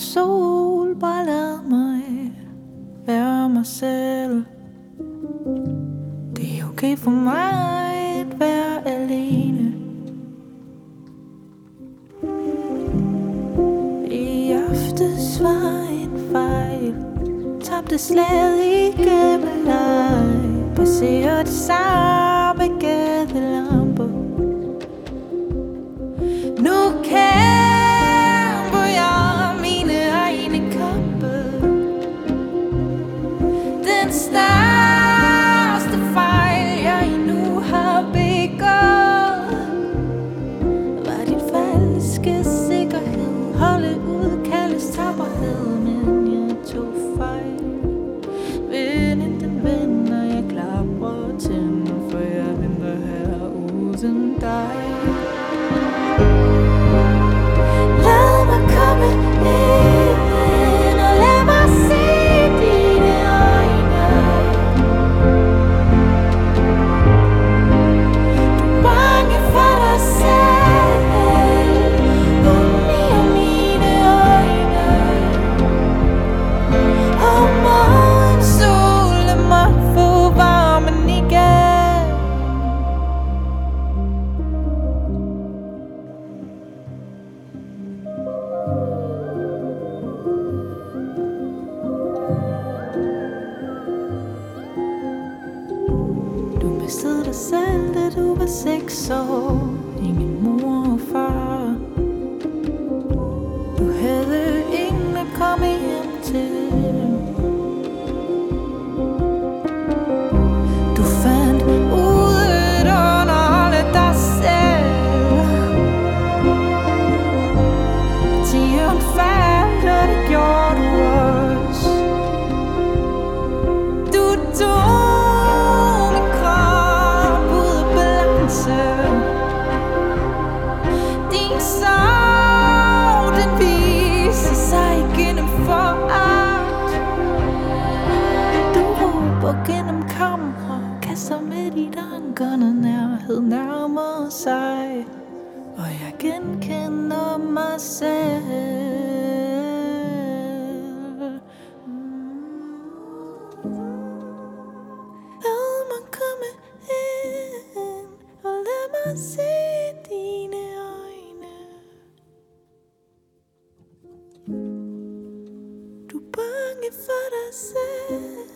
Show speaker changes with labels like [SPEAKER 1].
[SPEAKER 1] sol, bare lad mig være mig selv. Det er okay for mig at være alene. I aftes var en fejl, tabte slaget i gæbelej, passerer de samme gadelamper. Nu kæmper jeg mine egne kampe. Den største fejl jeg endnu har begået var din falske sikkerhed, holde ud kaldes tapperhed, men jeg tog fejl. Vinden den vender, jeg klapper tænder, for jeg venter her uden dig. Lad mig komme ind og lad mig se dine øjne. Du er bange for dig selv, i mine øjne. Og morgensol, lad mig få varmen igen. Du mistede dig selv, da du var 6 år. Ingen mor og far. Du havde ingen at komme hjem til. Du fandt ud at underholde dig selv. Tieren faldt, og det gjorde du også. Du tog min krop ud af balance. Din sorg, den viser sig gennem foragt. Du råber gennem kamera, kaster med dit anker, når nærhed nærmer sig. Og jeg genkender mig selv. Lad mig komme ind og lad mig se dine øjne. Du er bange for dig selv.